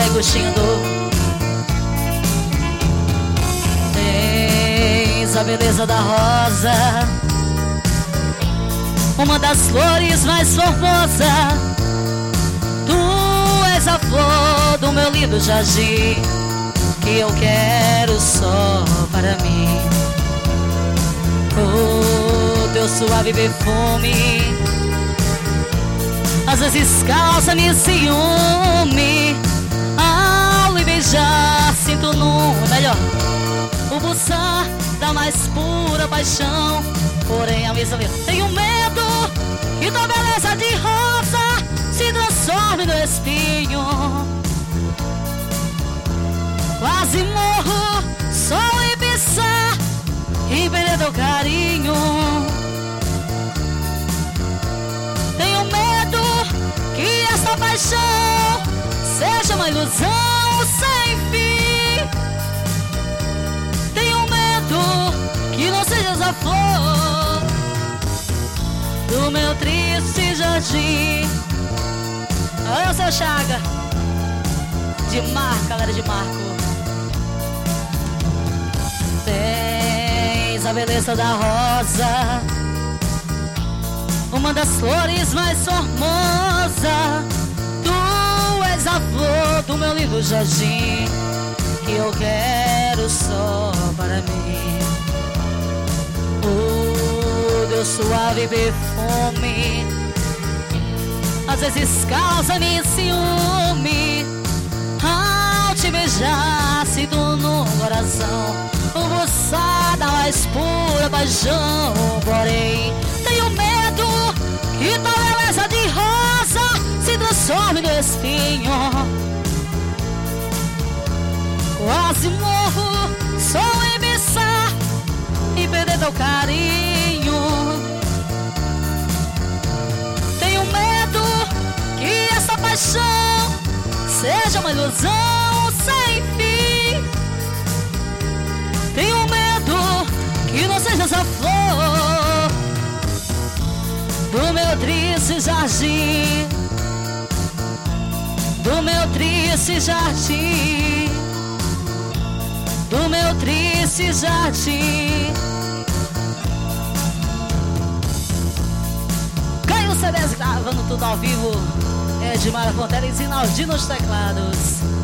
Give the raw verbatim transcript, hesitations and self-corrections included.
vai curtindo. Tens a beleza da rosa, uma das flores mais formosas. Tu és a flor do meu lindo jardim, que eu quero só para mim. O teu suave perfume às vezes causa-me ciúme. Ao lhe beijar sinto no melhor o pulsar da mais pura paixão. Porém a mesma vez tenho medo que tua beleza de rosa se transforme no espinho. Quase morro só em pensar em perder teu carinho. Tenho medo que esta paixão seja uma ilusão sem fim. Tenho medo que não sejas a flor do meu triste jardim. Olha o seu Chaga de Marco, galera de Marco. Tens a beleza da rosa, uma das flores mais formosas. Tu és a flor do meu lindo jardim, que eu quero só para mim. O teu suave perfume às vezes causa-me ciúme. Ao te beijar sinto no coração o pulsar da mais pura paixão. Porém tenho medo que tua beleza de rosa se transforme no espinho. Quase morro só em pensar e perder teu carinho. Tenho medo que essa paixão seja uma ilusão sem fim. Tenho medo que não seja essa flor do meu triste jardim, do meu triste jardim, do meu triste jardim. Caio C dez gravando tudo ao vivo. Edmar Fonteles e Naldinho nos teclados.